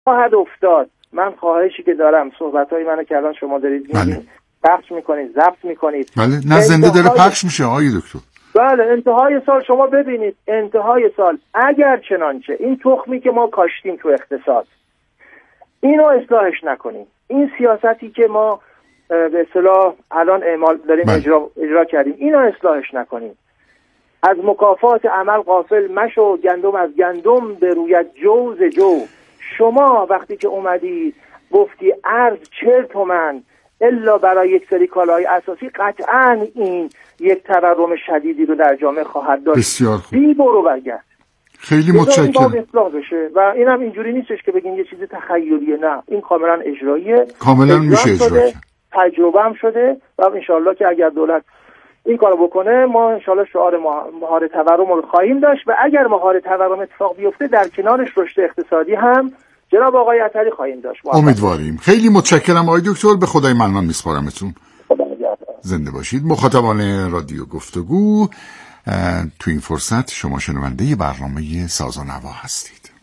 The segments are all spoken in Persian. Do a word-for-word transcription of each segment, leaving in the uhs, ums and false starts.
خواهد افتاد. من خواهشی که دارم، صحبت‌های منو که الان شما دارید می‌گید پخش می‌کنید، ضبط می‌کنید، بله، نه زنده داره پخش میشه آقای دکتر. بله، انتهای سال شما ببینید، انتهای سال اگر چنانچه این تخمی که ما کاشتیم تو اقتصاد اینو اصلاحش نکنیم، این سیاستی که ما به اصطلاح الان اعمال داریم اجرا, اجرا کردیم اینو اصلاحش نکنیم، از مکافات عمل غافل مشو، گندم از گندم به رویت جو ز جو. شما وقتی که اومدی گفتی ارز چهل تومن الا برای یک سری کالاهای اساسی، قطعاً این یک تورم شدیدی رو در جامعه خواهد داشت. بسیار خوب. بی برو برگرد. خیلی متشکرم. این اصلاح بشه و اینم اینجوری نیستش که بگین یه چیز تخیلیه، نه، این کاملا اجراییه، کاملا میشه اجرا کرد، تجربه هم شده و انشالله که اگر دولت این کارو بکنه ما انشالله شعار مهار تورم رو خواهیم داشت و اگر مهار تورم اتفاق بیفته در کنارش رشد اقتصادی هم جناب آقای عطری خواهیم داشت. امیدواریم. خیلی متشکرم آقای دکتر، به خدای منان میسپارمتون. زنده باشید. مخاطبان رادیو گفتگو، تو این فرصت شما شنونده برنامه ساز و نوا هستید.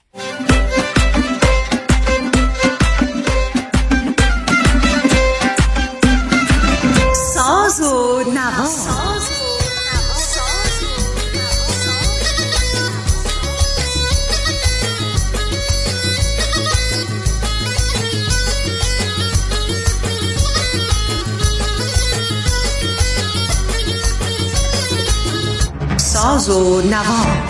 ساز و نوا. ساز و نوا.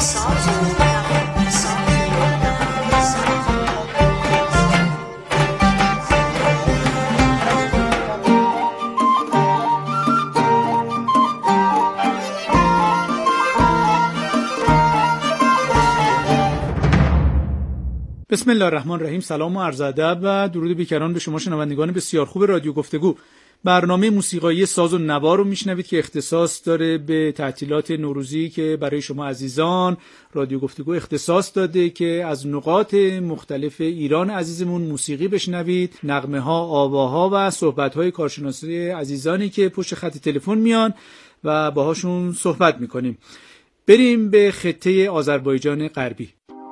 بسم الله الرحمن الرحیم. سلام و عرض ادب و درود بیکران به شما شنوندگان بسیار خوب رادیو گفتگو. برنامه موسیقایی ساز و نوا رو میشنوید که اختصاص داره به تعطیلات نوروزی که برای شما عزیزان رادیو گفتگو اختصاص داده که از نقاط مختلف ایران عزیزمون موسیقی بشنوید، نغمه ها، آواها و صحبت های کارشناسی عزیزانی که پشت خط تلفن میان و باهاشون صحبت میکنیم. بریم به خطه آذربایجان غربی.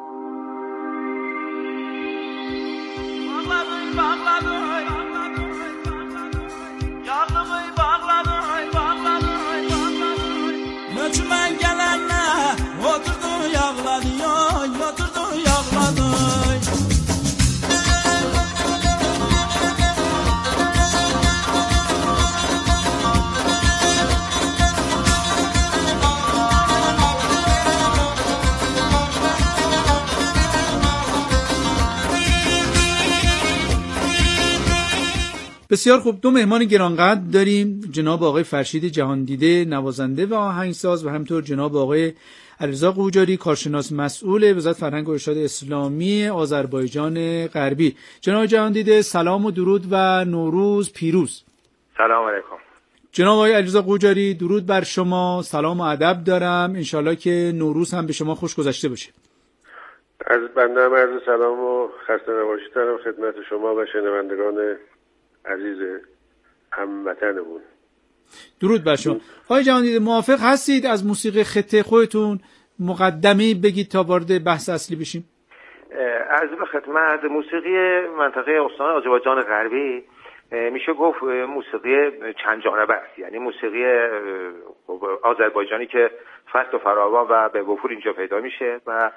بسیار خوب. دو مهمان گرانقدر داریم، جناب آقای فرشید جهاندیده نوازنده و آهنگساز و همینطور جناب آقای علیرضا قوجاری کارشناس مسئول وزارت فرهنگ و ارشاد اسلامی آذربایجان غربی. جناب جهاندیده سلام و درود و نوروز پیروز. سلام علیکم. جناب آقای علیرضا قوجاری درود بر شما، سلام و ادب دارم، انشالله که نوروز هم به شما خوش گذشته باشه. از بنده هم عرض سلام و خسته نباشید دارم خدمت شما و شنوندگان عزیز هموطنمون. درود بر شما. آقای جهاندیده موافق هستید از موسیقی خطه خودتون مقدمه‌ای بگید تا وارد بحث اصلی بشیم؟ عرض به خدمت، موسیقی منطقه استان آذربایجان غربی میشه گفت موسیقی چند جانبه است، یعنی موسیقی آذربایجانی که فصل و فراوان و به وفور اینجا پیدا میشه و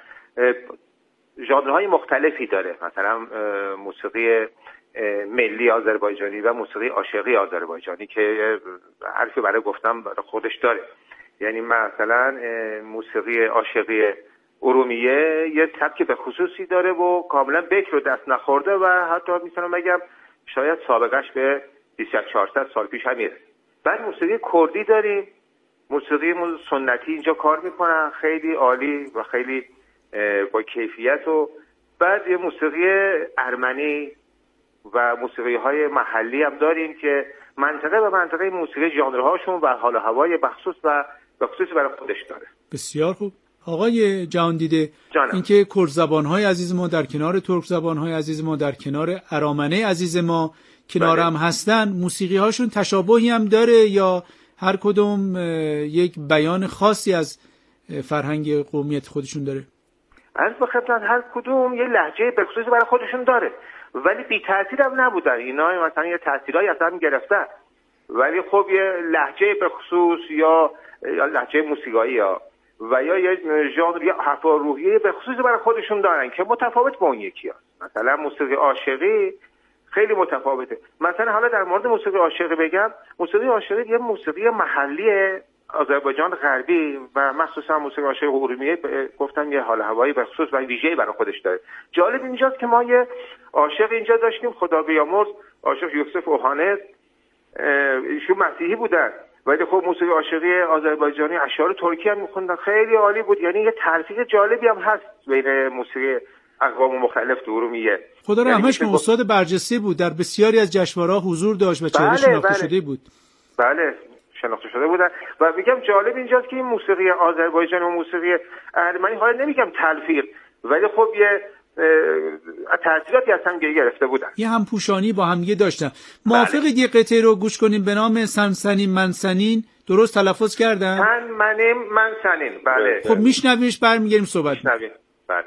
ژانرهای مختلفی داره، مثلا موسیقی ملی آذربایجانی و موسیقی عاشقی آذربایجانی که حرفی برای گفتم برای خودش داره. یعنی مثلا موسیقی عاشقی ارومیه یه سبک به خصوصی داره و کاملا بکر رو دست نخورده و حتی میتونم بگم شاید سابقش به بیست و چهارصد سال پیش هم میره. بعد موسیقی کردی داریم، موسیقی سنتی اینجا کار میکنن خیلی عالی و خیلی با کیفیت. و بعد یه موسیقی ارمنی و موسیقی های محلی هم داریم که منطقه به منطقه موسیقی ژانرهاشون و حال و هوای بخصوص و بخصوص برای خودش داره. بسیار خوب. آقای جهاندیده، اینکه کرد زبان‌های عزیز ما در کنار ترک زبان‌های عزیز ما در کنار ارامنه عزیز ما کنار هم هستن، موسیقی‌هاشون تشابهی هم داره یا هر کدوم یک بیان خاصی از فرهنگ قومیت خودشون داره؟ از به خدمت هر کدوم یه لهجه به خصوص برای خودشون داره، ولی بی تاثیر هم نبودن اینا، مثلا یه تاثیرایی از هم گرفتن، ولی خب یه لهجه به خصوص یا یا لهجه موسیقایی یا و یا یه ژانر یا حرفا روحیه به خصوص برای خودشون دارن که متفاوت با اون یکی هست. مثلا موسیقی عاشقی خیلی متفاوته. مثلا حالا در مورد موسیقی عاشقی بگم، موسیقی عاشقی یه موسیقی محلی آذربایجان غربی و مخصوصا موسیقی عاشق ارومیه گفتم یه حال هوایی به خصوص و ویژه‌ای برای خودش داره. جالب اینجاست که ما یه عاشق اینجا داشتیم خدا بیامرز، عاشق یوسف اوهانس، ایشون مسیحی بودن ولی خب موسیقی عاشقی آذربایجانی اشعار ترکی هم می‌خوندن، خیلی عالی بود. یعنی یه تلفیق جالبی هم هست بین موسیقی اقوام مختلف تو ارومیه. خدا رحمتش کنه، استاد برجسته بود، در بسیاری از جشنواره‌ها حضور داشت و چهره شناخته شده بود. بله شناخته شده بودن و میگم جالب اینجاست که این موسیقی آذربایجان و موسیقی ارمنی، حالا نمیگم تلفیق، ولی خب یه تأثیراتی از هم گرفته بودن، یه همپوشانی با هم دیگه داشتن. موافقید یه قطعه رو گوش کنیم به نام سنسنین منسنین؟ درست تلفظ کردم؟ سنسنین منسنین. بله. خب میشنویمش برمیگردیم صحبت میشنویم. بله.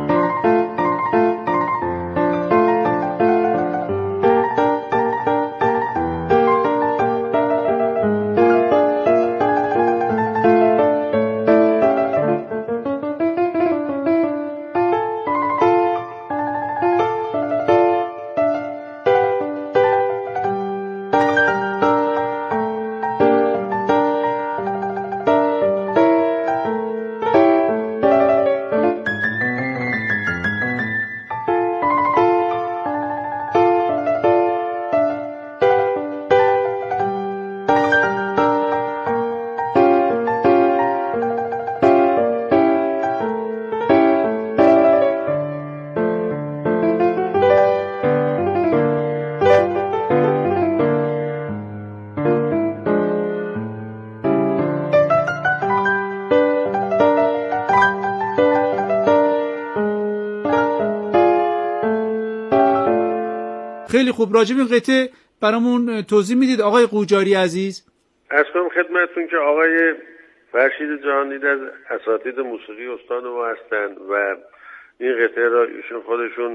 خیلی خوب، راجب این قطعه برامون توضیح میدید آقای قوجاری عزیز؟ عرض کنم خدمتتون که آقای فرشید جهاندید از اساتید موسیقی استاد ما هستند و این قطعه را ایشون خودشون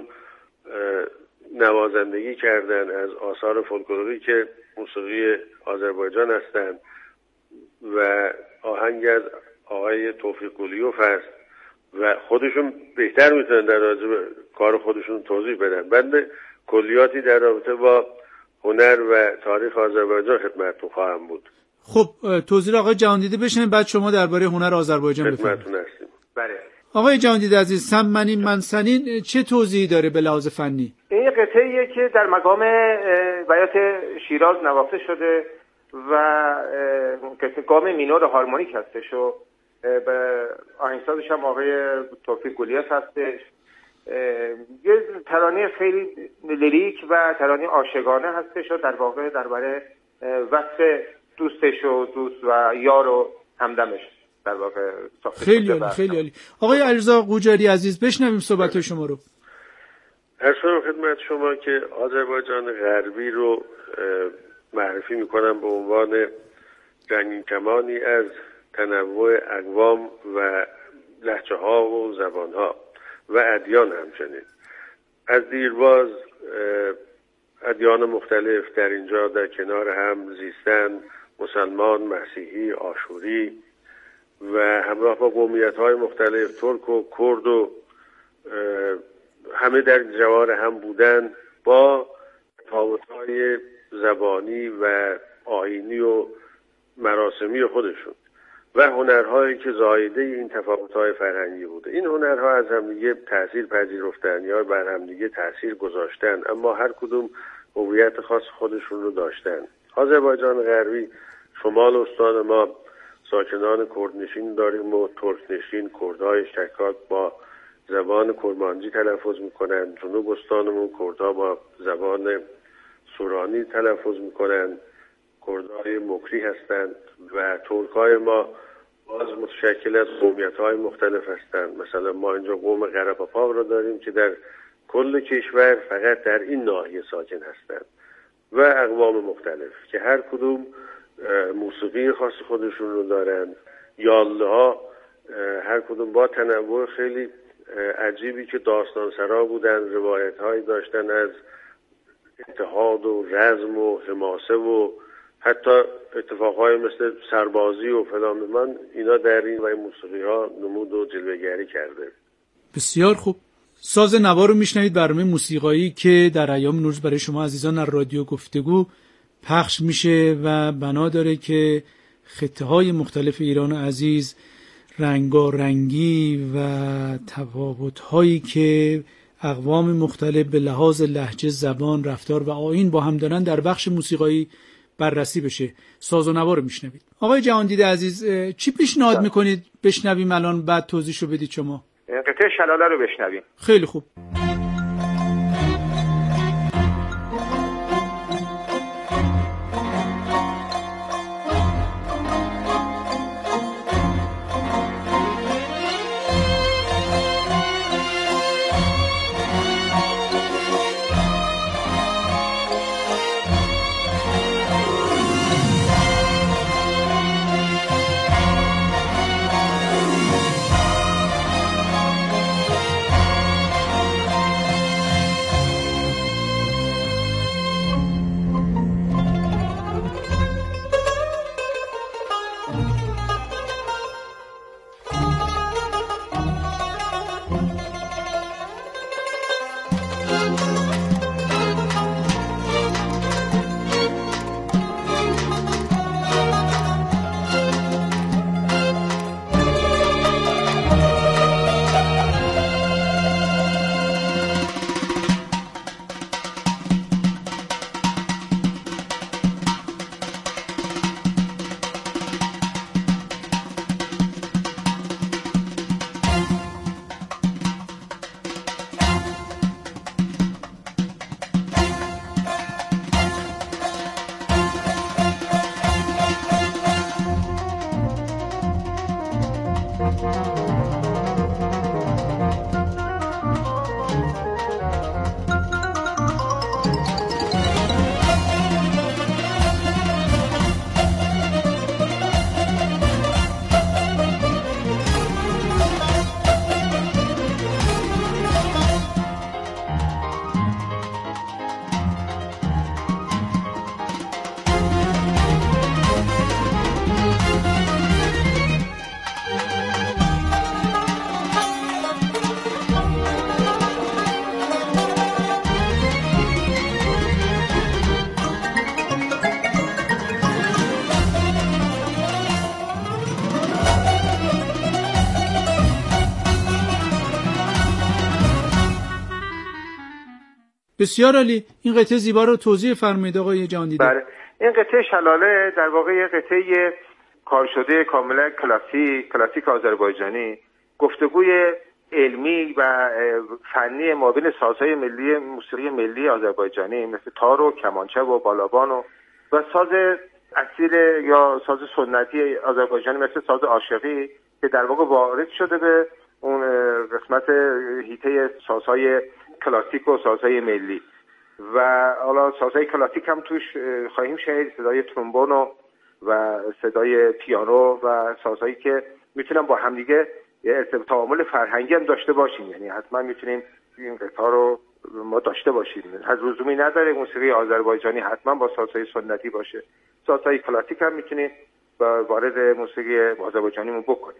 نوازندگی کردن از آثار فولکلوری که موسیقی آذربایجان هستند و آهنگ از آقای توفیق گلیوف هست و خودشون بهتر میتونن در راجع به کار خودشون توضیح بدن. بنده کلیاتی در رابطه با هنر و تاریخ آذربایجان خدمتتون خواهم بود. خب توضیح آقای جهاندیده بشنیم، بعد شما درباره هنر آذربایجان بفرمایید. خدمتتون هستیم. بله. آقای جهاندیده عزیز، سنسنین منسنین چه توضیحی داره به لحاظ فنی؟ این قطعه‌ایه که در مقام بیات شیراز نواخته شده و که گام مینور هارمونیک هستش و به آهنگسازش هم آقای توفیق گلیوف هستش. یه ترانه خیلی لیریک و ترانه عاشقانه هستش و در واقع درباره وصف دوستش و دوست و یار و همدمش در واقع ساخته شده. خیلی عالی، خیلی عالی. آقای علیرضا قوجاری عزیز بشنویم صحبت شما رو. عرض کنم خدمت شما که آذربایجان غربی رو معرفی میکنم به عنوان رنگین کمانی از تنوع اقوام و لهجه ها و زبان ها و ادیان همچنین. از دیرباز ادیان مختلف در اینجا در کنار هم زیستن، مسلمان، مسیحی، آشوری و همراه با قومیت های مختلف ترک و کرد و همه در جوار هم بودن با تفاوت‌های زبانی و آیینی و مراسمی خودشون و هنرهایی که زایده این تفاوت‌های فرهنگی بوده. این هنرها از همدیگه تأثیر پذیرفتن یا بر همدیگه تأثیر گذاشتن، اما هر کدوم هویت خاص خودشون رو داشتن. آذربایجان غربی شمال استان ما ساکنان کردنشین داریم و ترکنشین، کردهای شکاک با زبان کرمانجی تلفظ میکنن. جنوب استانمون کردها با زبان سورانی تلفظ میکنن، کردهای مکری هستند و ترکای ما باز متشکل از قومیت‌های مختلف هستند. مثلا ما اینجا قوم قره‌پاپاق رو داریم که در کل کشور فقط در این ناحیه ساکن هستند و اقوام مختلف که هر کدوم موسیقی خاص خودشون رو دارن. یاله‌ها هر کدوم با تنوع خیلی عجیبی که داستان سرا بودن، روایت هایی داشتن از اتحاد و رزم و حماسه و حتی اتفاقهای مثل سربازی و فلان من اینا در این و این موسیقی ها نمود و جلوه‌گری کرده. بسیار خوب. ساز نوا رو میشنوید، برنامه موسیقایی که در ایام نوروز برای شما عزیزان از رادیو گفتگو پخش میشه و بنا داره که خطه‌های مختلف ایران عزیز رنگارنگی و تفاوت‌هایی که اقوام مختلف به لحاظ لهجه، زبان، رفتار و آیین با هم دارن در بخش موسیقایی بررسی بشه. ساز و نوا رو میشنوید. آقای جهاندیده عزیز، چی پیشنهاد میکنید بشنویم الان، بعد توضیحشو بدید شما؟ قطعه شلاله رو بشنویم. خیلی خوب. بسیار عالی. این قطعه زیبا رو توضیح فرمایید آقای جهاندیده. بله، این قطعه شلاله در واقع یه قطعه کار شده کاملا کلاسیک کلاسیک آذربایجانی، گفتگوی علمی و فنی مابین سازهای ملی موسیقی ملی آذربایجانی مثل تار و کمانچه و بالابان و و ساز اصیل یا ساز سنتی آذربایجانی مثل ساز عاشقی که در واقع وارد شده به اون قسمت هیته سازهای کلاسیک و سازهای ملی. و حالا سازهای کلاسیک هم توش خواهیم شنید، صدای ترومبون و, و صدای پیانو و سازهایی که میتونن با همدیگه تعامل فرهنگی هم داشته باشیم، یعنی حتما میتونیم این قطعه رو ما داشته باشیم. از لزومی نداره موسیقی آذربایجانی حتما با سازهای سنتی باشه، سازهای کلاسیک هم میتونیم وارد موسیقی آذربایجانیمون بکنیم.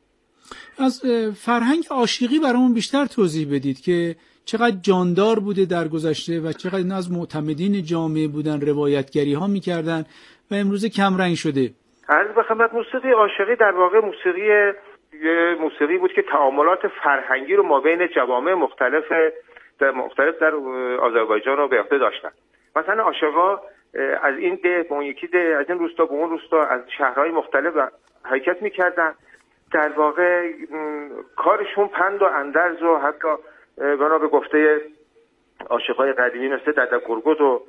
از فرهنگ عاشقی برامون بیشتر توضیح بدید که چقدر جاندار بوده در گذشته و چقدر از معتمدین جامعه بودن، روایتگری ها میکردن و امروز کم رنگ شده. عرض به خدمت، موسیقی عاشقی در واقع موسیقی موسیقی بود که تعاملات فرهنگی رو مابین جوامع مختلف در مختلف در آذربایجان رو به عهده داشتن. مثلا عاشقا از این ده به اون یکی ده، از این روستا به اون روستا، از شهرهای مختلف حرکت میکردن. در واقع کارشون پند و اندرز و حتی بنا به گفته عاشقای قدیمی مثل دده گرگود و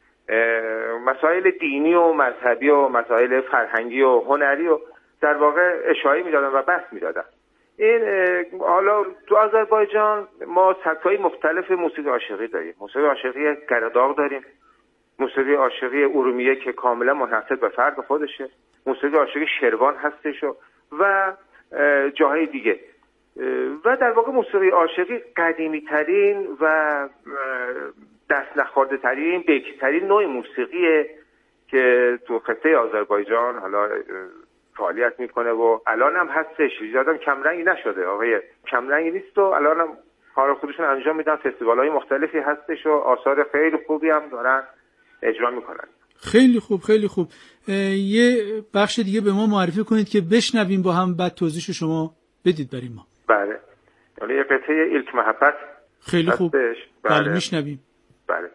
مسائل دینی و مذهبی و مسائل فرهنگی و هنری و در واقع اشاره میدادن و بحث میدادن. این حالا تو آذربایجان ما سبک‌های مختلف موسیقی عاشقی داریم. موسیقی عاشقی گرداغ داریم، موسیقی عاشقی ارومیه که کاملا منحصر به فرد خودشه، موسیقی عاشقی شروان هستش و جاهای دیگه. و در واقع موسیقی عاشقی قدیمی ترین و دست نخورده ترین بکرترین نوع موسیقیه که تو خطه آذربایجان حالا فعالیت میکنه و الان هم هستش، زیادم کمرنگی نشده، آقای کمرنگی نیست و الان هم کار خودشون انجام میدن، فستیوال‌های مختلفی هستش و آثار خیلی خوبی هم دارن اجرا میکنن. خیلی خوب خیلی خوب. یه بخش دیگه به ما معرفی کنید که بشنویم با هم، بعد توضیحش شما بدید برای ما. بله، یعنی یه قطعه ایلک محبت. خیلی خوب. بله, بله میشنویم. بله.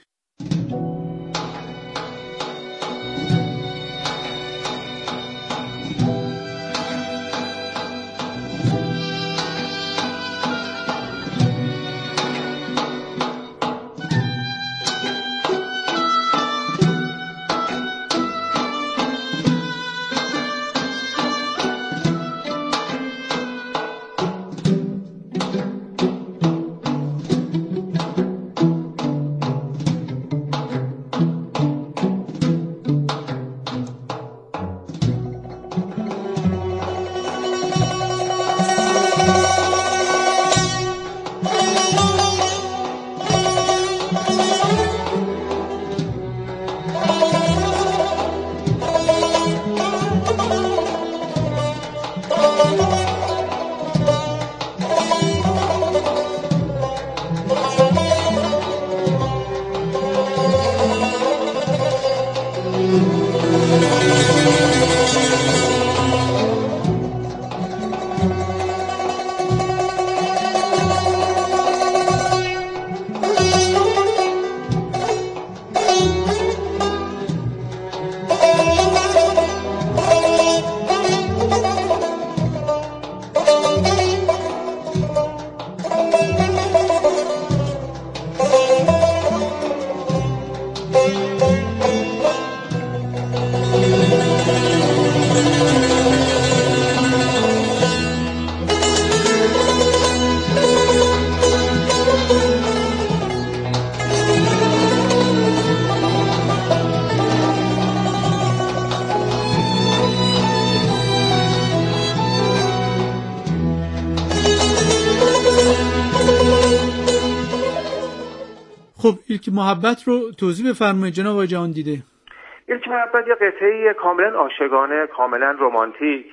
خب ایلک محبت رو توضیح بفرمایید جناب آقای جهان دیده. ایلک محبت یه قطعه کاملا عاشقانه، کاملا رمانتیک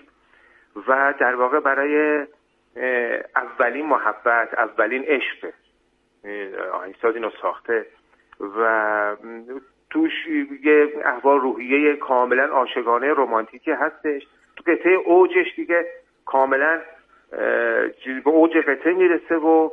و در واقع برای اولین محبت، اولین عشق آهنگساز اینو ساخته و توش یه احوال روحیه کاملا عاشقانه رمانتیکی هستش. تو قطعه اوجش دیگه کاملا به اوج قطعه میرسه و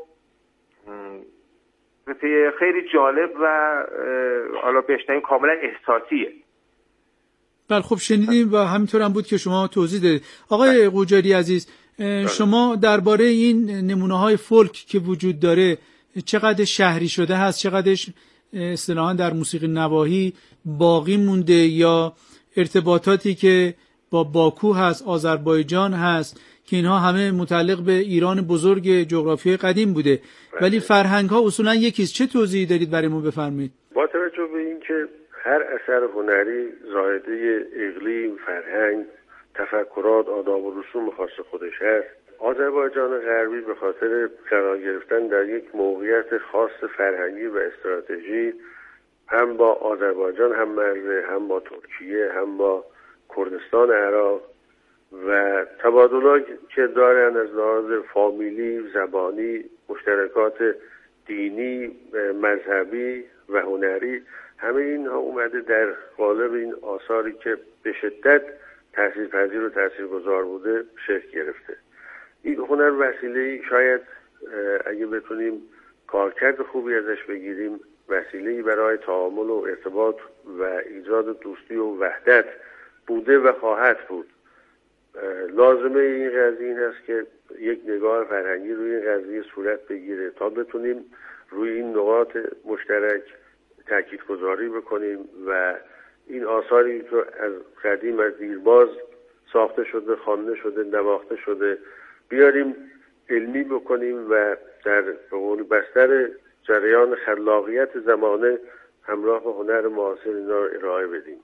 قطعه خیلی جالب و حالا بشنویم کاملا احساسیه. بله خب شنیدیم و همینطور هم بود که شما توضیح دادید. آقای قوجاری عزیز، شما درباره این نمونه‌های فولک که وجود داره چقدر شهری شده هست، چقدرش اصطلاحاً در موسیقی نواحی باقی مونده یا ارتباطاتی که با باکو هست، آذربایجان هست که اینها همه متعلق به ایران بزرگ جغرافیای قدیم بوده ولی فرهنگ ها اصولا یکیست، چه توضیحی دارید برای ما بفرمایید؟ با توجه به اینکه هر اثر هنری زائده اقلیم، فرهنگ، تفکرات، آداب و رسوم خاص خودش هست، آذربایجان غربی به خاطر قرار گرفتن در یک موقعیت خاص فرهنگی و استراتژی هم با آذربایجان هم مرزه، هم با ترکیه، هم با کردستان عراق و تبادلات که دارن از لحاظ فامیلی، زبانی، مشترکات دینی، مذهبی و هنری، همه اینها اومده در قالب این آثاری که به شدت تاثیرپذیر و تاثیرگذار بوده شکل گرفته. این هنر وسیله‌ای شاید اگه بتونیم کارکرد خوبی ازش بگیریم وسیله‌ای برای تعامل و ارتباط و ایجاد دوستی و وحدت بوده و خواهد بود. لازمه این قضیه این است که یک نگاه فرهنگی روی این قضیه صورت بگیره تا بتونیم روی این نقاط مشترک تاکید گذاری بکنیم و این آثاری که از قدیم از دیرباز ساخته شده، خوانده شده، نواخته شده بیاریم علمی بکنیم و در قول بستر جریان خلاقیت زمانه همراه با هنر معاصر اینا رو ارائه بدیم.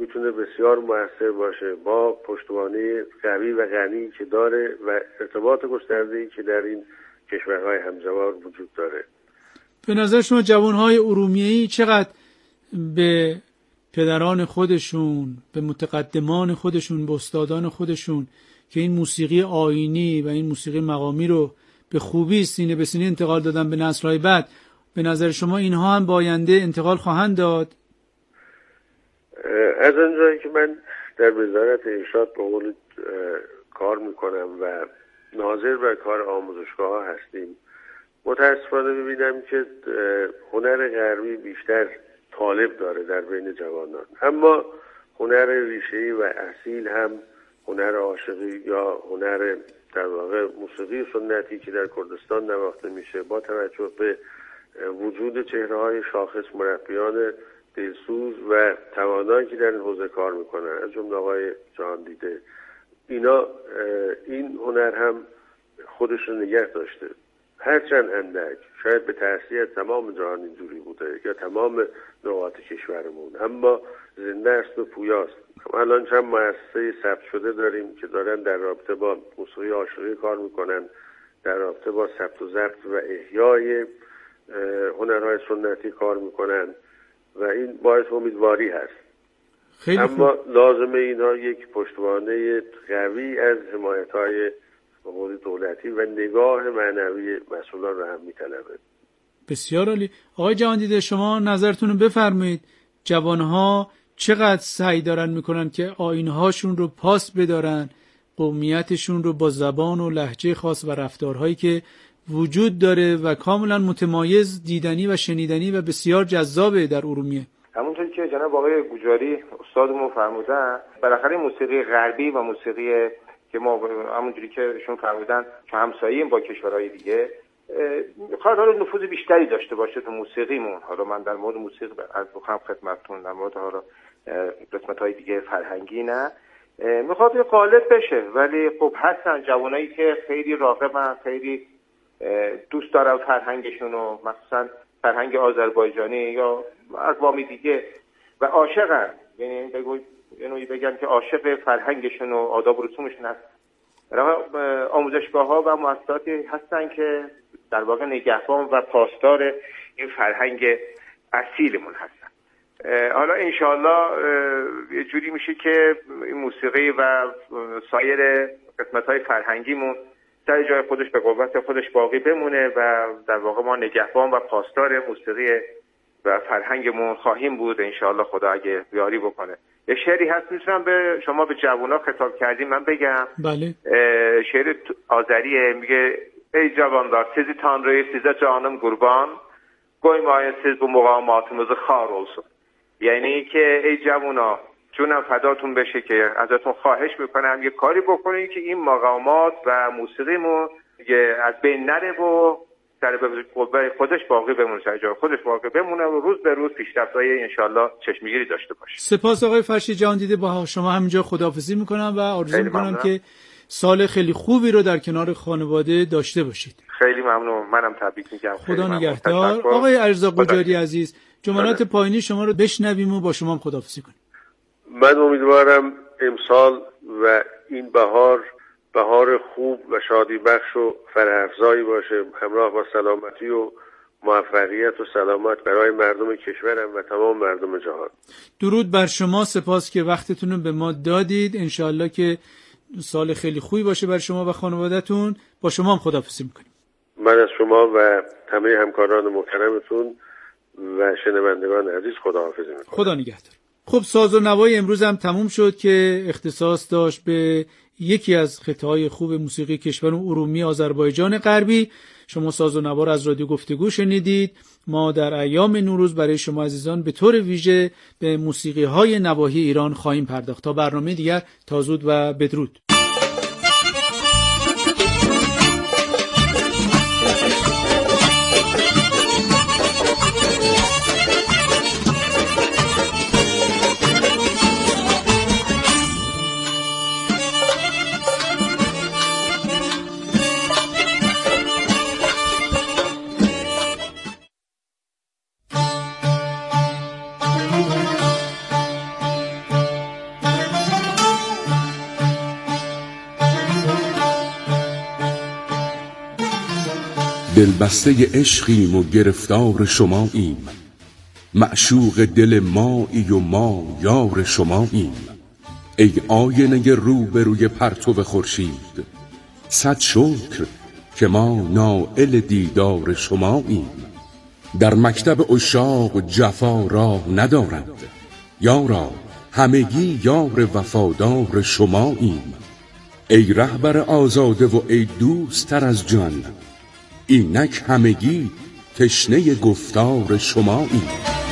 میتونه بسیار موثر باشه با پشتوانه قوی و غنی که داره و ارتباط گسترده‌ای که در این کشورهای همجوار وجود داره. به نظر شما جوانهای ارومیه‌ای چقدر به پدران خودشون، به متقدمان خودشون، به استادان خودشون که این موسیقی آیینی و این موسیقی مقامی رو به خوبی سینه به سینه انتقال دادن به نسل‌های بعد، به نظر شما اینها هم با آینده انتقال خواهند داد؟ از آنجایی که من در وزارت ارشاد به قول کار میکنم و ناظر بر کار آموزشگاه ها هستیم، متاسفانه میبینم که هنر غربی بیشتر طالب داره در بین جوانان، اما هنر ریشه‌ای و اصیل هم هنر عاشقی یا هنر در واقع موسیقی سنتی که در کردستان نواخته میشه با توجه به وجود چهره‌های شاخص مربیان دلسوز و توانایی که در این حوزه کار میکنن از جمله آقای جهاندیده، اینا این هنر هم خودش رو نگه داشته، هرچند اندک، شاید به تأثیر تمام جهان اینجوری بوده یا تمام نقاط کشورمون، اما زنده است و پویاست. الان چند مؤسسه ثبت شده داریم که دارن در رابطه با موسیقی عاشقی کار میکنن، در رابطه با ثبت و ضبط و احیای هنرهای سنتی کار میکنن و این باعث امیدواری هست. خیلی اما خوب. لازمه اینها یک پشتوانه قوی از حمایت‌های قولی دولتی و نگاه معنوی مسئولان رو هم میطلبه. بسیار عالی. آقای جهاندیده، شما نظرتون رو بفرمایید. جوانها چقدر سعی دارن میکنن که آیین‌هاشون رو پاس بدارن، قومیتشون رو با زبان و لهجه خاص و رفتارهایی که وجود داره و کاملا متمایز دیدنی و شنیدنی و بسیار جذابه در ارومیه. همونطوری که جناب آقای گوجاری استادمون فرمودن، بالاخره موسیقی غربی و موسیقی که ما همونجوری که ایشون فرمودن که همسایه‌ایم با کشورهای دیگه، میخواد حالا نفوذ بیشتری داشته باشه تو موسیقیمون. حالا من در مورد موسیقی از بخوام خدمتتون، در مورد حالا قسمت‌های دیگه فرهنگی نه، میخواد یه غالب بشه، ولی خب هستن جوانایی که خیلی راغبن، خیلی دوست دارن فرهنگشون و مخصوصا فرهنگ آذربایجانی یا اقوامی دیگه و عاشقن، یعنی بگو یعنی بگن که عاشق فرهنگشون و آداب و رسومشون هست. آموزشگاه‌ها و مؤسساتی هستن که در واقع نگهبان و پاسدار این فرهنگ اصیلمون هستن. حالا انشالله یه جوری میشه که این موسیقی و سایر قسمت‌های فرهنگیمون سر جای خودش به قوت خودش باقی بمونه و در واقع ما نگهبان و پاسدار موسیقی و فرهنگمون خواهیم بود انشالله، خدا اگه یاری بکنه. یه شعری هست میتونم به شما به جوونا خطاب کردیم من بگم. بله. شعر آذریه، میگه ای جوانlar sizi tanrıyı size canım kurban koymayın siz bu muqamatımızı xar olsun. یعنی که ای جوونا جونم فداتون بشه که ازتون خواهش میکنم یه کاری بکنید که این مقامات و موسیقیمون دیگه از بین نره و در خودش باقی بمونه، سر جای خودش باقی بمونه و روز به روز پیشرفت‌های انشالله چشمگیری داشته باشه. سپاس آقای فرشید جهاندیده، با شما همینجا خداحافظی میکنم و آرزو میکنم که سال خیلی خوبی رو در کنار خانواده داشته باشید. خیلی ممنون، منم تبریک میگم. خدا نگهدار. آقای علیرضا قجاری عزیز، جملات پایینی شما رو بشنویم و با شما هم خداحافظی کنیم. من امیدوارم امسال و این بهار بهار خوب و شادی بخش و فرح‌افزایی باشه، همراه با سلامتی و موفقیت و سلامت برای مردم کشورم و تمام مردم جهان. درود بر شما، سپاس که وقتتون رو به ما دادید. انشالله که سال خیلی خوبی باشه بر شما و خانواده‌تون. با شما هم خداحافظی میکنیم. من از شما و همه همکاران محترمتون و شنوندگان عزیز خداحافظی میکنم. خدا نگهدار. خب ساز و نوای امروز هم تموم شد که اختصاص داشت به یکی از خطهای خوب موسیقی کشور ارومیه آذربایجان غربی. شما ساز و نوا از رادیو گفتگو شنیدید. ما در ایام نوروز برای شما عزیزان به طور ویژه به موسیقی های نواحی ایران خواهیم پرداخت. تا برنامه دیگر، تا زود و بدرود. دلبسته عشقیم و گرفتار شماییم، معشوق دل مایی و ما یار شماییم. ای آینه روبروی پرتو خورشید، صد شکر که ما نائل دیدار شماییم. در مکتب عشاق جفا راه ندارد، یارا همگی یار وفادار شماییم. ای رهبر آزاده و ای دوست‌تر از جان، اینک همگی تشنه گفتار شماییم.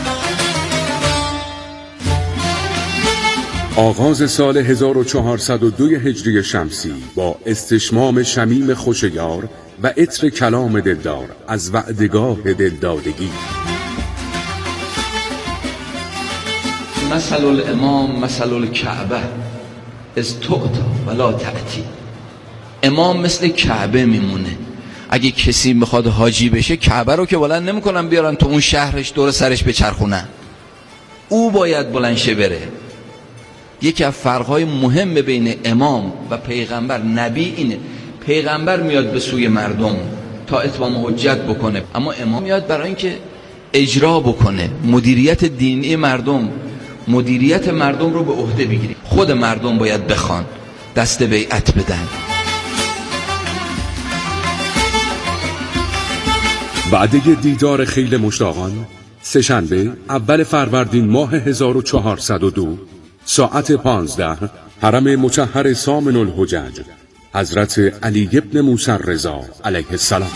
آغاز سال هزار و چهارصد و دو هجری شمسی با استشمام شمیم خوشیار و عطر کلام دلدار از وعدگاه دلدادگی. مثل الامام مثل الکعبه از تعطا ولا تأتی. امام مثل کعبه میمونه. اگه کسی میخواد حاجی بشه، کعبه رو که بلند نمیکنن بیارن تو اون شهرش دور سرش بچرخونن، او باید بلند شه بره. یکی از فرقهای مهم بین امام و پیغمبر نبی اینه، پیغمبر میاد به سوی مردم تا اتمام حجت بکنه، اما امام میاد برای اینکه اجرا بکنه، مدیریت دینی مردم، مدیریت مردم رو به عهده بگیره. خود مردم باید بخوان، دست بیعت بدن. وعده دیدار خیل مشتاقان سه‌شنبه اول فروردین ماه هزار و چهارصد و دو ساعت پانزده، حرم مطهر سامن الحجج، حضرت علی ابن موسی رضا علیه السلام.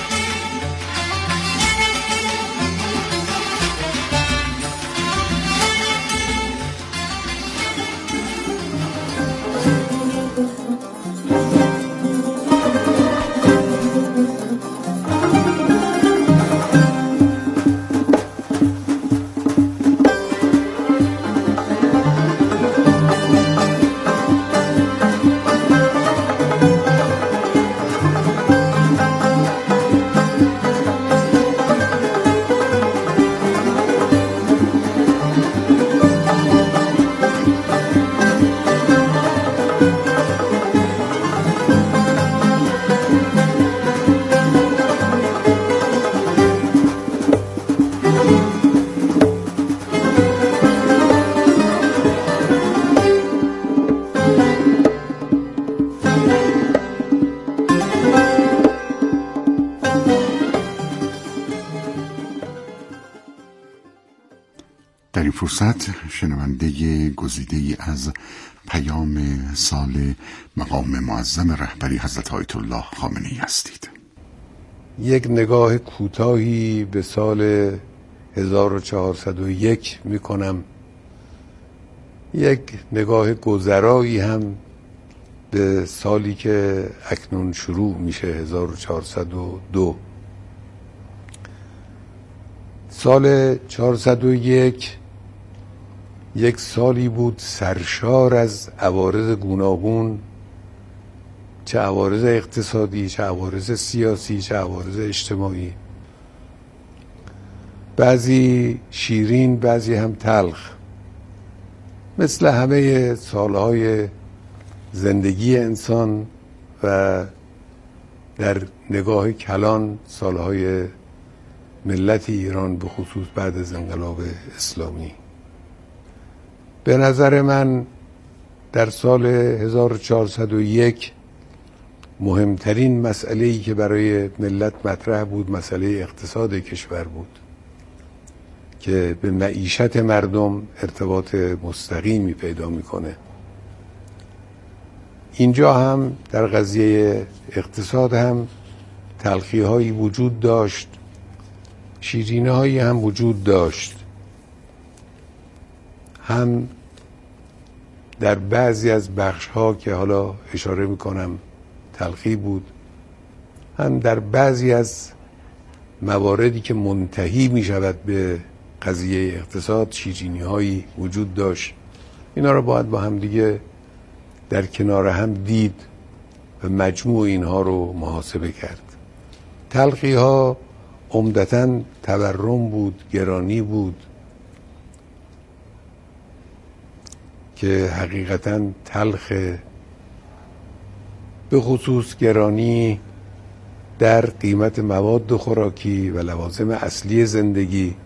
در این فرصت شنونده گزیده ای از پیام سال مقام معظم رهبری حضرت آیت الله خامنه‌ای هستید. یک نگاه کوتاهی به سال هزار و چهارصد و یک می کنم، یک نگاه گذرایی هم به سالی که اکنون شروع میشه، هزار و چهارصد و دو. سال چهارصد و یک یک سالی بود سرشار از عوارض گوناگون، چه عوارض اقتصادی، چه عوارض سیاسی، چه عوارض اجتماعی، بعضی شیرین بعضی هم تلخ، مثل همه سالهای زندگی انسان و در نگاه کلان سالهای ملت ایران به خصوص بعد از انقلاب اسلامی. به نظر من در سال هزار و چهارصد و یک مهمترین مسئله‌ای که برای ملت مطرح بود مسئله اقتصاد کشور بود که به معیشت مردم ارتباط مستقیمی پیدا میکنه. اینجا هم در قضیه اقتصاد هم تلخی هایی وجود داشت، شیرینه هایی هم وجود داشت، هم در بعضی از بخش ها که حالا اشاره میکنم تلخی بود، هم در بعضی از مواردی که منتهی میشود به قضیه اقتصاد شیرینی هایی وجود داشت. اینا رو باید با هم دیگه در کنار هم دید و مجموع اینها رو محاسبه کرد. تلخی ها عمدتاً تورم بود، گرانی بود که حقیقتاً تلخ، به خصوص گرانی در قیمت مواد خوراکی و لوازم اصلی زندگی